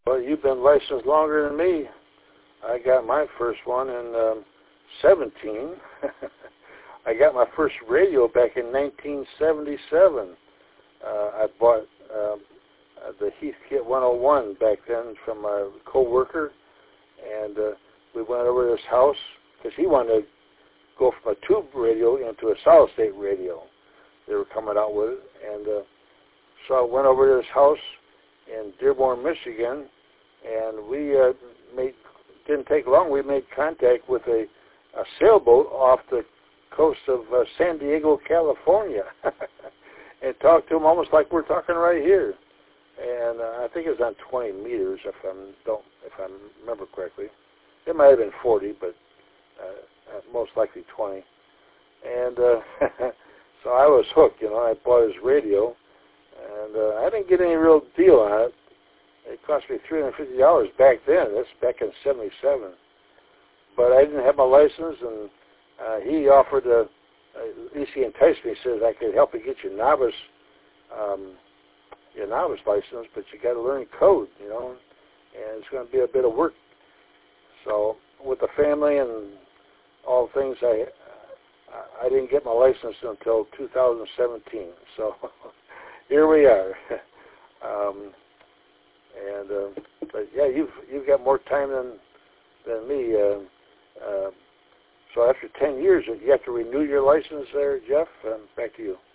Well, you've been licensed longer than me. I got my first one in 17. I got my first radio back in 1977. I bought the Heathkit 101 back then from a co-worker, and we went over to his house because he wanted to go from a tube radio into a solid-state radio. They were coming out with it, and so I went over to his house in Dearborn, Michigan, and we didn't take long. We made contact with a sailboat off the coast of San Diego, California, and talked to him almost like we're talking right here. And I think it was on 20 meters, if I remember correctly. It might have been 40, but most likely 20. And so I was hooked. I bought his radio, and I didn't get any real deal on it. It cost me $350 back then. That's back in '77. But I didn't have my license, and he offered at least he enticed me. He says I could help you get your novice license, but you got to learn code, and it's going to be a bit of work. So with the family and all things, I didn't get my license until 2017. So here we are. But yeah, you've got more time than me. So after 10 years, you have to renew your license there, Jeff. Back to you.